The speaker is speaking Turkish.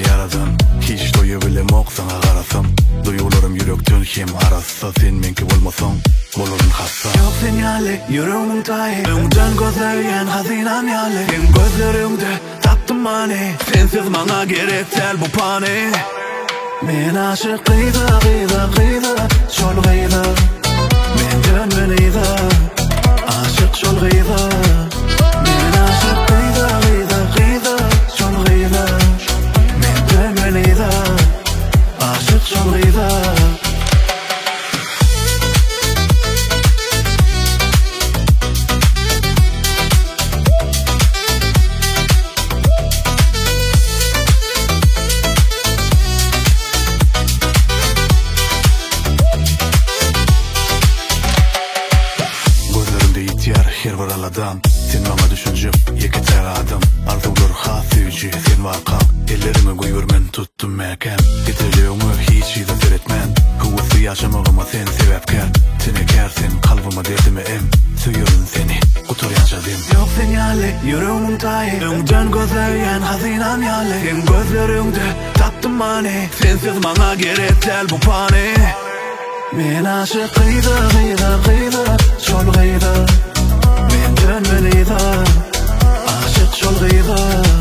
yaradan. Hiç doyabilem ok sana qarasam. Duygularım yürekten hem arassa, sen menki bolmasan bolurum hassa. Yok sen yali, yüreğimin tayı, öňden gözleyen hazinam yali. Sen gözlerimde taptım mani, sensiz bana gerek del bu pani. Men aşık gıyda, gıyda, gıyda, şol gıyda. Men dönmen iyda, aşık şol gıyda. Men aşık gıyda, gıyda, gıyda, şol gıyda. Men dönmen iyda, aşık şol gıyda. Her var aladan, sen bana düşüncüm, yeki ter adam. Arzular hasücü, sen vakam. Ellerimi koyurmen tuttum mekan. Getirliğimi hiç iyi de seyretmen. Huvası yaşamağıma sen sebepkar. Sen ekersin kalbıma derdimi em. Söyüyorum seni, kutur yaşadım. Yok sen yali, yüreğimin tayı, öňden gözleyen hazinam yali. Sen gözlerinde taptım mani, sensiz bana gerek del bu pani. Men aşık gıyda, gıyda, gıyda, şol gıyda. Men dönmen iyda, aşık şol gıyda.